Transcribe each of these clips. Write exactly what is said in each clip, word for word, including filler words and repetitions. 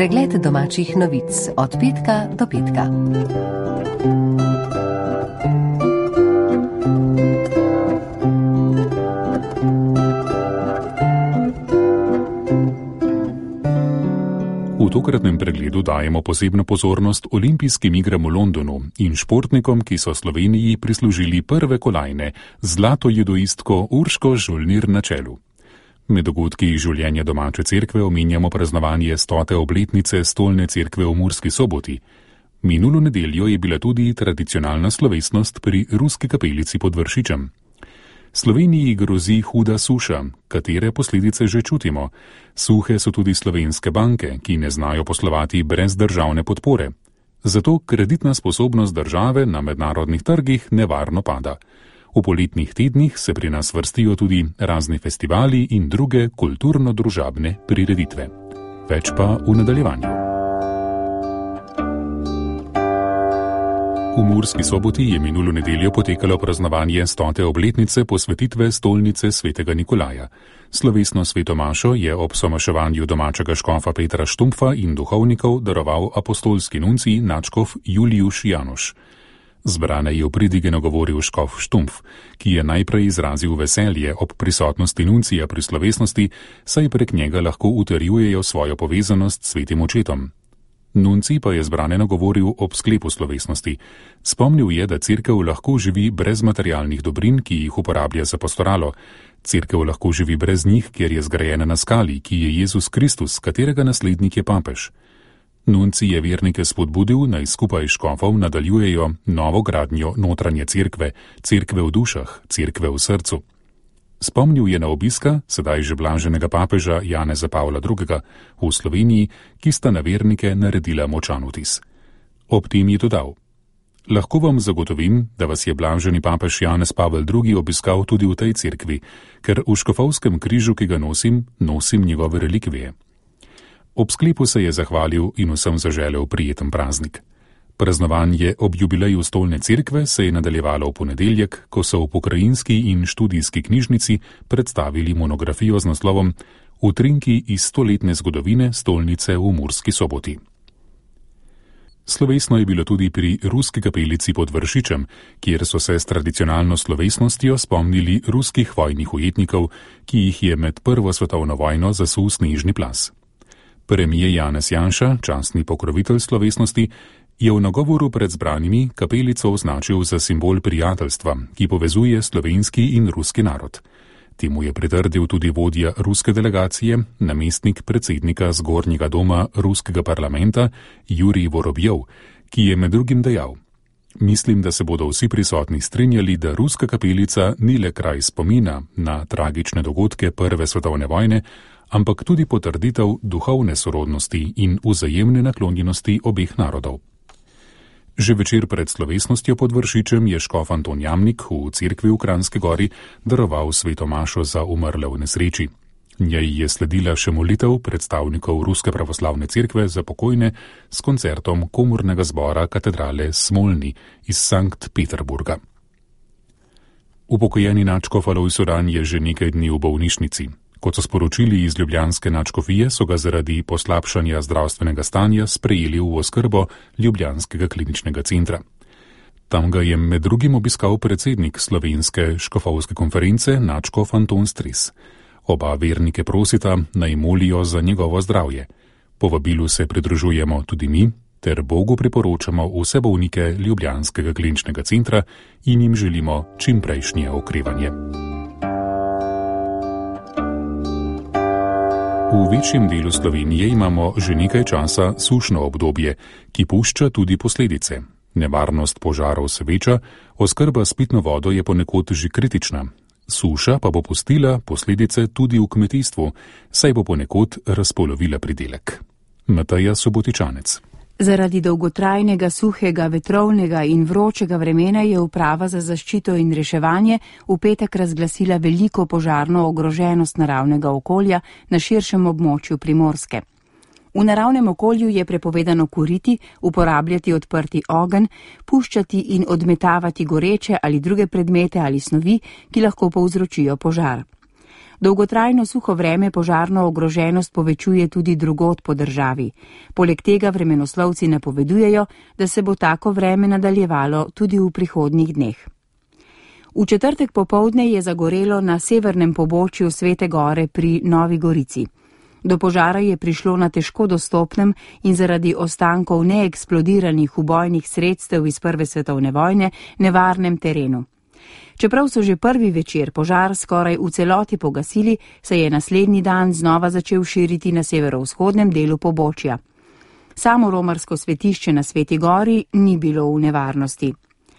Pregled domačih novic od petka do petka. V tokratnem pregledu dajemo posebno pozornost olimpijskim igram v Londonu in športnikom, ki so Sloveniji prislužili prve kolajne, zlato judoistko Urško Žolnir na čelu. Med dogodki življenja domače cerkve omenjamo praznovanje stote obletnice stolne cerkve v Murski Soboti. Minulo nedeljo je bila tudi tradicionalna slovesnost pri ruski kapelici pod Vršičem. Sloveniji grozi huda suša, katere posledice že čutimo. Suhe so tudi slovenske banke, ki ne znajo poslovati brez državne podpore. Zato kreditna sposobnost države na mednarodnih trgih nevarno pada. V poletnih tednih se pri nas vrstijo tudi razni festivali in druge kulturno-družabne prireditve. Več pa v nadaljevanju. V Murski Soboti je minulo nedeljo potekalo praznovanje stote obletnice posvetitve stolnice svetega Nikolaja. Slovesno svetomašo je ob somaševanju domačega škofa Petra Štumpfa in duhovnikov daroval apostolski nuncij nadškof Julijuš Januš. Zbrane je v pridige nagovoril škof Štumpf, ki je najprej izrazil veselje ob prisotnosti nuncija pri slovesnosti, saj prek njega lahko utrjujejo svojo povezanost s svetim očetom. Nuncij pa je zbrane nagovoril ob sklepu slovesnosti. Spomnil je, da cerkev lahko živi brez materialnih dobrin, ki jih uporablja za pastoralo. Cerkev lahko živi brez njih, ker je zgrajena na skali, ki je Jezus Kristus, katerega naslednik je papež. Nuncij je vernike spodbudil, naj skupaj škofov nadaljujejo novo gradnjo notranje cerkve, cerkve v dušah, cerkve v srcu. Spomnil je na obiska, sedaj že blaženega papeža Janeza Pavla drugega, v Sloveniji, ki sta na vernike naredila močan vtis. Ob tem je dodal: Lahko vam zagotovim, da vas je blaženi papež Janez Pavel drugi obiskal tudi v tej cerkvi, ker v škofovskem križu, ki ga nosim, nosim njegove relikvije. Ob sklepu se je zahvalil in vsem zaželel prijeten praznik. Praznovanje ob jubileju stolne cerkve se je nadaljevalo v ponedeljek, ko so v pokrajinski in študijski knjižnici predstavili monografijo z naslovom Utrinki iz stoletne zgodovine stolnice v Murski Soboti. Slovesno je bilo tudi pri ruski kapelici pod Vršičem, kjer so se s tradicionalno slovesnostjo spomnili ruskih vojnih ujetnikov, ki jih je med prvo svetovno vojno zasul snežni plaz. Premijer Janez Janša, častni pokrovitelj slovesnosti, je v nagovoru pred zbranimi kapelico označil za simbol prijateljstva, ki povezuje slovenski in ruski narod. Temu je pritrdil tudi vodja ruske delegacije, namestnik predsednika zgornjega doma ruskega parlamenta Jurij Vorobjov, ki je med drugim dejal: Mislim, da se bodo vsi prisotni strinjali, da ruska kapelica ni le kraj spomina na tragične dogodke prve svetovne vojne, ampak tudi potrditev duhovne sorodnosti in vzajemne naklonjenosti obeh narodov. Že večer pred slovesnostjo pod Vršičem je škof Anton Jamnik v cerkvi v Kranjski Gori daroval svetomašo za umrle v nesreči. Njej je sledila še molitev predstavnikov Ruske pravoslavne cerkve za pokojne s koncertom komornega zbora katedrale Smolni iz Sankt Peterburga. Upokojeni nadškof Alojz Uran je že nekaj dni v bolnišnici. Kot so sporočili iz ljubljanske nadškofije, so ga zaradi poslabšanja zdravstvenega stanja sprejeli v oskrbo ljubljanskega kliničnega centra. Tam ga je med drugim obiskal predsednik slovenske škofovske konference nadškof Anton Stres. Oba vernike prosita, naj molijo za njegovo zdravje. Povabilu se pridružujemo tudi mi, ter Bogu priporočamo vse bolnike ljubljanskega kliničnega centra in jim želimo čimprejšnje okrevanje. V večjem delu Slovenije imamo že nekaj časa sušno obdobje, ki pušča tudi posledice. Nevarnost požarov se veča, oskrba s pitno vodo je ponekod že kritična. Suša pa bo pustila posledice tudi v kmetijstvu, saj bo ponekod razpolovila pridelek. Mateja Subotičanec. Zaradi dolgotrajnega, suhega, vetrovnega in vročega vremena je Uprava za zaščito in reševanje v petek razglasila veliko požarno ogroženost naravnega okolja na širšem območju Primorske. V naravnem okolju je prepovedano kuriti, uporabljati odprti ogenj, puščati in odmetavati goreče ali druge predmete ali snovi, ki lahko povzročijo požar. Dolgotrajno suho vreme požarno ogroženost povečuje tudi drugod po državi. Poleg tega vremenoslovci napovedujejo, da se bo tako vreme nadaljevalo tudi v prihodnjih dneh. V četrtek popoldne je zagorelo na severnem pobočju Svete Gore pri Novi Gorici. Do požara je prišlo na težko dostopnem in zaradi ostankov neeksplodiranih ubojnih sredstev iz Prve svetovne vojne nevarnem terenu. Čeprav so že prvi večer požar skoraj v celoti pogasili, se je naslednji dan znova začel širiti na severovzhodnem delu pobočja. Samo romarsko svetišče na Sveti Gori ni bilo v nevarnosti.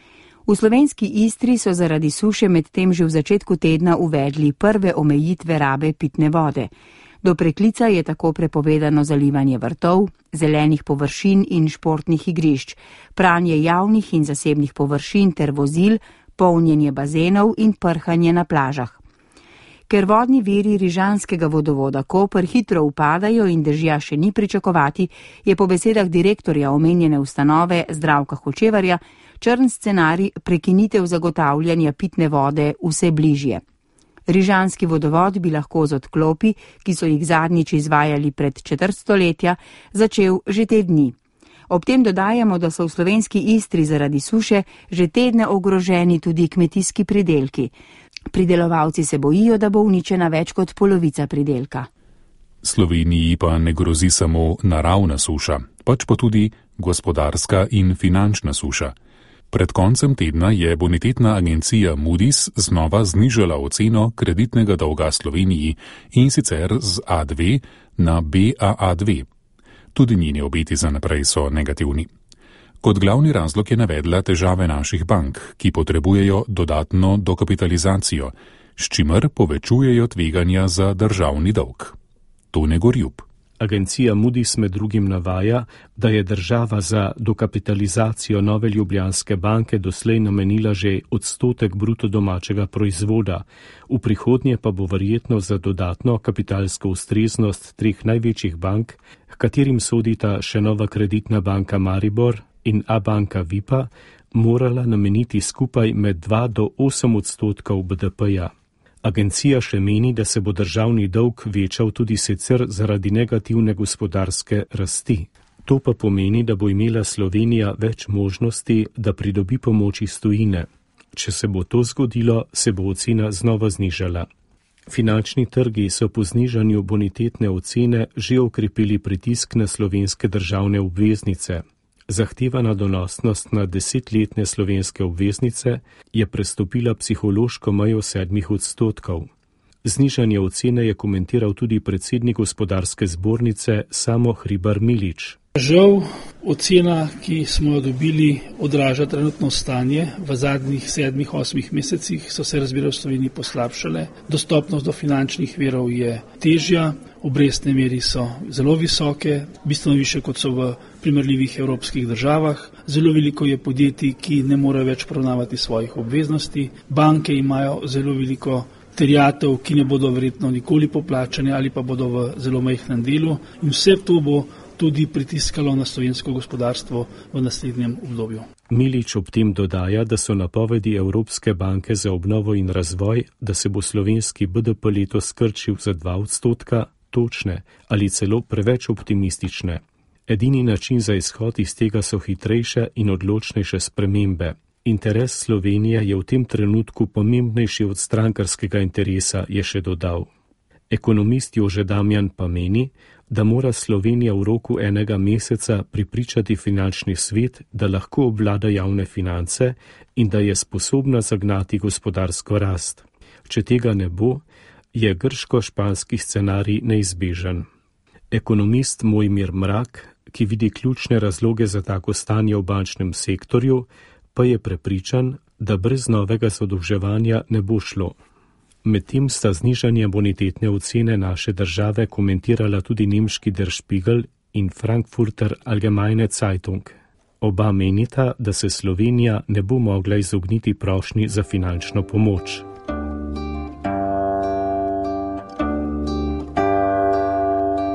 V slovenski Istri so zaradi suše medtem že v začetku tedna uvedli prve omejitve rabe pitne vode. Do preklica je tako prepovedano zalivanje vrtov, zelenih površin in športnih igrišč, pranje javnih in zasebnih površin ter vozil, polnjenje bazenov in prhanje na plažah. Ker vodni viri rižanskega vodovoda Koper hitro upadajo in dežja še ni pričakovati, je po besedah direktorja omenjene ustanove Zdravka Hočevarja črn scenarij prekinitev zagotavljanja pitne vode vse bližje. Rižanski vodovod bi lahko z odklopi, ki so jih zadnjič izvajali pred četrt stoletja, začel že te dni. Ob tem dodajamo, da so v slovenski Istri zaradi suše že tedne ogroženi tudi kmetijski pridelki. Pridelovalci se bojijo, da bo uničena več kot polovica pridelka. Sloveniji pa ne grozi samo naravna suša, pač pa tudi gospodarska in finančna suša. Pred koncem tedna je bonitetna agencija Moody's znova znižala oceno kreditnega dolga Sloveniji in sicer z A dve na B A A dve. Tudi njeni obeti za naprej so negativni. Kot glavni razlog je navedla težave naših bank, ki potrebujejo dodatno dokapitalizacijo, s čimer povečujejo tveganja za državni dolg. Tone Gorjup. Agencija Moody's med drugim navaja, da je država za dokapitalizacijo Nove Ljubljanske banke doslej namenila že odstotek bruto domačega proizvoda, v prihodnje pa bo verjetno za dodatno kapitalsko ustreznost treh največjih bank, h katerim sodita še Nova kreditna banka Maribor in Abanka Vipa, morala nameniti skupaj med dva do osem odstotkov B D P-ja. Agencija še meni, da se bo državni dolg večal tudi sicer zaradi negativne gospodarske rasti. To pa pomeni, da bo imela Slovenija več možnosti, da pridobi pomoč iz tujine. Če se bo to zgodilo, se bo ocena znova znižala. Finančni trgi so po znižanju bonitetne ocene že okrepili pritisk na slovenske državne obveznice. Zahtevana donosnost na desetletne slovenske obveznice je prestopila psihološko mejo sedmih odstotkov. Znižanje ocene je komentiral tudi predsednik gospodarske zbornice Samo Hribar Milič. Žal, ocena, ki smo jo dobili, odraža trenutno stanje. V zadnjih sedmih, osmih mesecih so se razmere v Sloveniji poslabšale. Dostopnost do finančnih virov je težja, obrestne meri so zelo visoke, bistveno više kot so v primerljivih evropskih državah. Zelo veliko je podjetij, ki ne morejo več poravnavati svojih obveznosti. Banke imajo zelo veliko terjatev, ki ne bodo verjetno nikoli poplačane ali pa bodo v zelo majhnem delu. In vse to bo tudi pritiskalo na slovensko gospodarstvo v naslednjem obdobju. Milič ob tem dodaja, da so napovedi Evropske banke za obnovo in razvoj, da se bo slovenski B D P letos skrčil za dva odstotka, točne ali celo preveč optimistične. Edini način za izhod iz tega so hitrejše in odločnejše spremembe. Interes Slovenije je v tem trenutku pomembnejši od strankarskega interesa, je še dodal. Ekonomist Jože Damjan pa meni, da mora Slovenija v roku enega meseca pripričati finančni svet, da lahko obvlada javne finance in da je sposobna zagnati gospodarsko rast. Če tega ne bo, je grško-španski scenarij neizbežen. Ekonomist Mojmir Mrak, ki vidi ključne razloge za tako stanje v bančnem sektorju, pa je prepričan, da brez novega zadolževanja ne bo šlo. Medtem sta znižanje bonitetne ocene naše države komentirala tudi nemški Der Spiegel in Frankfurter Allgemeine Zeitung. Oba menita, da se Slovenija ne bo mogla izogniti prošnji za finančno pomoč.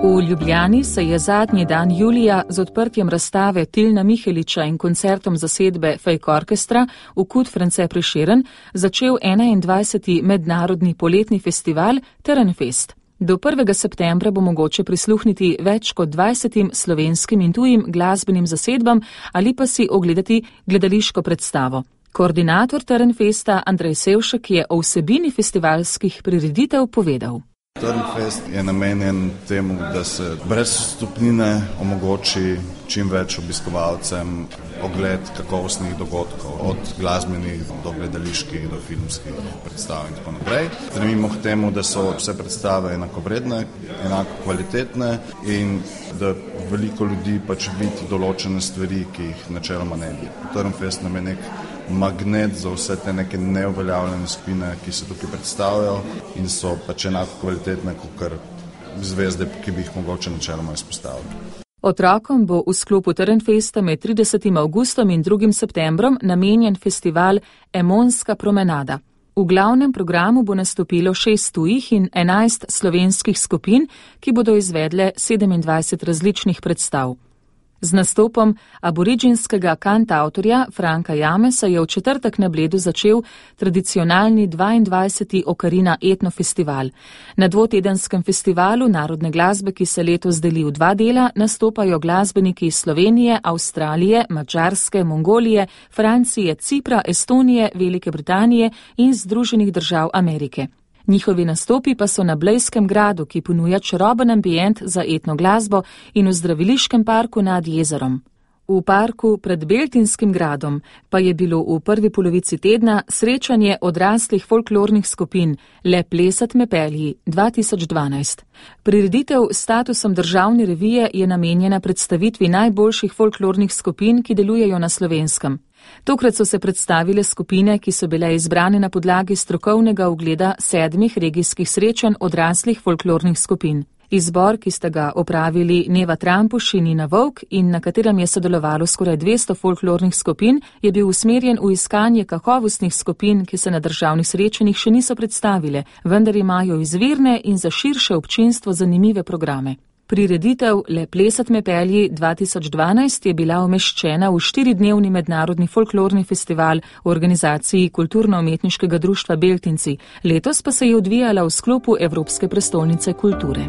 V Ljubljani se je zadnji dan julija z odprtjem razstave Tilna Miheliča in koncertom zasedbe Fake Orchestra v Kud France Prešeren začel enaindvajseti mednarodni poletni festival Turnfest. Do prvega septembra bo mogoče prisluhniti več kot dvajsetim slovenskim in tujim glasbenim zasedbam ali pa si ogledati gledališko predstavo. Koordinator Turnfesta Andrej Sevšek je o vsebini festivalskih prireditev povedal. Turnfest je namenjen temu, da se brez vstopnine omogoči čim več obiskovalcem ogled kakovostnih dogodkov, od glasbenih do gledaliških do filmskih predstav in tako naprej. Stremimo k temu, da so vse predstave enakovredne, enako kvalitetne in da veliko ljudi pač vidi določene stvari, ki jih načeloma ne bi. Turnfest nam je nek magnet za vse te neke neuveljavljene skupine, ki se tukaj predstavljajo in so pač enako kvalitetne kot zvezde, ki bi jih mogoče načeloma izpostavili. Otrokom bo v sklopu Turnfesta med tridesetim avgustom in drugim septembrom namenjen festival Emonska promenada. V glavnem programu bo nastopilo šest tujih in enajst slovenskih skupin, ki bodo izvedle sedemindvajset različnih predstav. Z nastopom aboriginskega kantavtorja Franka Jamesa je v četrtek na Bledu začel tradicionalni dvaindvajseti Okarina etnofestival. Na dvotedenskem festivalu narodne glasbe, ki se letos deli v dva dela, nastopajo glasbeniki iz Slovenije, Avstralije, Madžarske, Mongolije, Francije, Cipra, Estonije, Velike Britanije in Združenih držav Amerike. Njihovi nastopi pa so na Blejskem gradu, ki ponuja čaroben ambient za etno glasbo, in v zdraviliškem parku nad jezerom. V parku pred Beltinskim gradom pa je bilo v prvi polovici tedna srečanje odraslih folklornih skupin Le plesat me pelji dva tisoč dvanajst. Prireditev s statusom državne revije je namenjena predstavitvi najboljših folklornih skupin, ki delujejo na Slovenskem. Tokrat so se predstavile skupine, ki so bile izbrane na podlagi strokovnega ugleda sedmih regijskih srečanj odraslih folklornih skupin. Izbor, ki sta ga opravili Neva Trampuš in Nina Vovk in na katerem je sodelovalo skoraj dvesto folklornih skupin, je bil usmerjen v iskanje kakovostnih skupin, ki se na državnih srečanjih še niso predstavile, vendar imajo izvirne in za širše občinstvo zanimive programe. Prireditev Le plesat me pelji dva tisoč dvanajst je bila umeščena v štiridnevni mednarodni folklorni festival v organizaciji Kulturno-umetniškega društva Beltinci, letos pa se je odvijala v sklopu Evropske prestolnice kulture.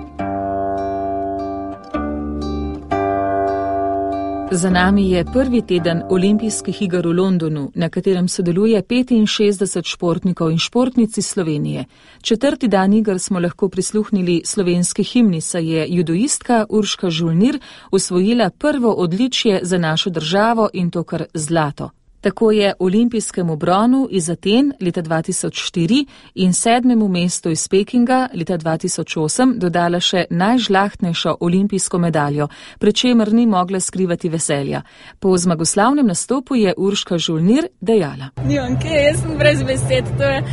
Za nami je prvi teden olimpijskih iger v Londonu, na katerem sodeluje petinšestdeset športnikov in športnic iz Slovenije. Četrti dan iger smo lahko prisluhnili slovenski himni, saj je judoistka Urška Žolnir osvojila prvo odličje za našo državo in to kar zlato. Tako je olimpijskemu bronu iz Aten leta dva tisoč štiri in sedmemu mestu iz Pekinga leta dva tisoč osem dodala še najžlahtnejšo olimpijsko medaljo, pri čemer ni mogla skrivati veselja. Po zmagoslavnem nastopu je Urška Žolnir dejala. Nimam kje, jaz sem brez besed, to je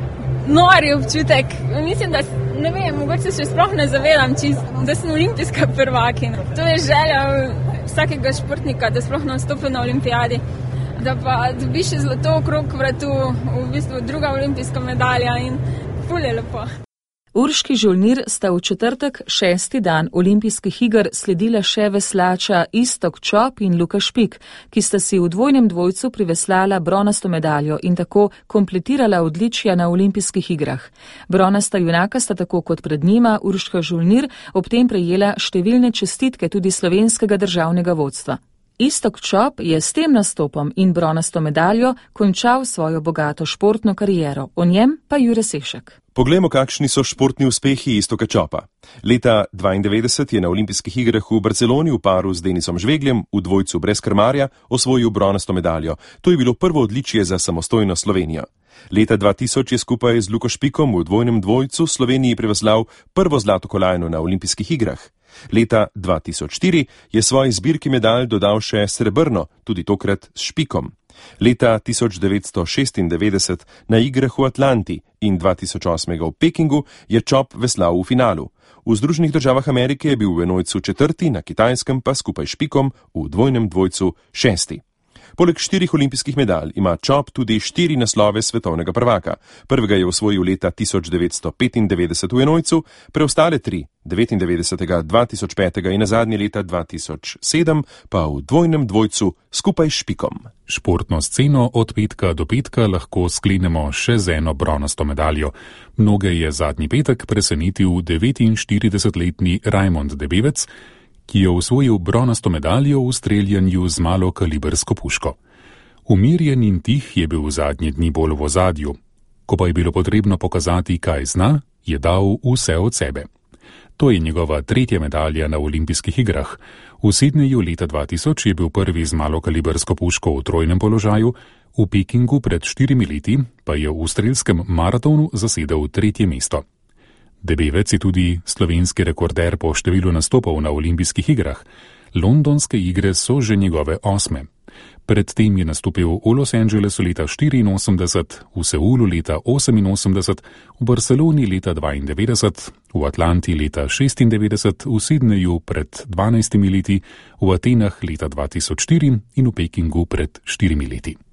nori občutek. Mislim, da ne vem, mogoče se sploh ne zavedam, čist, da sem olimpijska prvakinja. To je želja vsakega športnika, da sploh nastopi na olimpijadi. Da pa dobiš zlato okrog vratu, v bistvu druga olimpijska medalja in ful je lepo. Urški Žolnir sta v četrtek, šesti dan olimpijskih iger, sledila še veslača Iztok Čop in Luka Špik, ki sta si v dvojnem dvojcu priveslala bronasto medaljo in tako kompletirala odličja na olimpijskih igrah. Bronasta junaka sta tako kot pred njima Urška Žolnir ob tem prejela številne čestitke tudi slovenskega državnega vodstva. Iztok Čop je s tem nastopom in bronasto medaljo končal svojo bogato športno kariero, o njem pa Jure Sešek. Poglejmo, kakšni so športni uspehi Iztoka Čopa. Leta dvaindevetdeset je na olimpijskih igrah v Barceloni v paru z Denisom Žvegljem v dvojcu brez krmarja osvojil bronasto medaljo. To je bilo prvo odličje za samostojno Slovenijo. Leta dva tisoč je skupaj z Luko Špikom v dvojnem dvojcu Sloveniji priveslal prvo zlato kolajno na olimpijskih igrah. Leta dva tisoč štiri je svoji zbirki medalj dodal še srebrno, tudi tokrat s Špikom. Leta tisoč devetsto šestindevetdeset na igrah v Atlanti in dva tisoč osem v Pekingu je Čop veslal v finalu. V Združenih državah Amerike je bil v enojcu četrti, na Kitajskem pa skupaj s Špikom v dvojnem dvojcu šesti. Poleg štirih olimpijskih medalj ima Čop tudi štiri naslove svetovnega prvaka. Prvega je osvojil leta tisoč devetsto petindevetdeset v enojcu, preostale tri, devetindevetdesetega, dva tisoč petega in nazadnje leta dva tisoč sedem, pa v dvojnem dvojcu skupaj s Špikom. Športno sceno od petka do petka lahko sklenemo še z eno bronasto medaljo. Mnoge je zadnji petek presenetil devetinštiridesetletni Rajmond Debevec, ki je osvojil bronasto medaljo v streljanju z malokalibersko puško. Umirjen in tih je bil v zadnje dni bolj v ozadju. Ko pa je bilo potrebno pokazati, kaj zna, je dal vse od sebe. To je njegova tretja medalja na olimpijskih igrah. V Sidneju leta dva tisoč je bil prvi z malokalibersko puško v trojnem položaju, v Pekingu pred štirimi leti pa je v strelskem maratonu zasedel tretje mesto. Debevec je tudi slovenski rekorder po številu nastopov na olimpijskih igrah. Londonske igre so že njegove osme. Predtem je nastopil v Los Angelesu leta štiriinosemdeset, v Seulu leta oseminosemdeset, v Barceloni leta dvaindevetdeset, v Atlanti leta šestindevetdeset, v Sidneju pred dvanajstimi leti, v Atenah leta dva tisoč štiri in v Pekingu pred štirimi leti.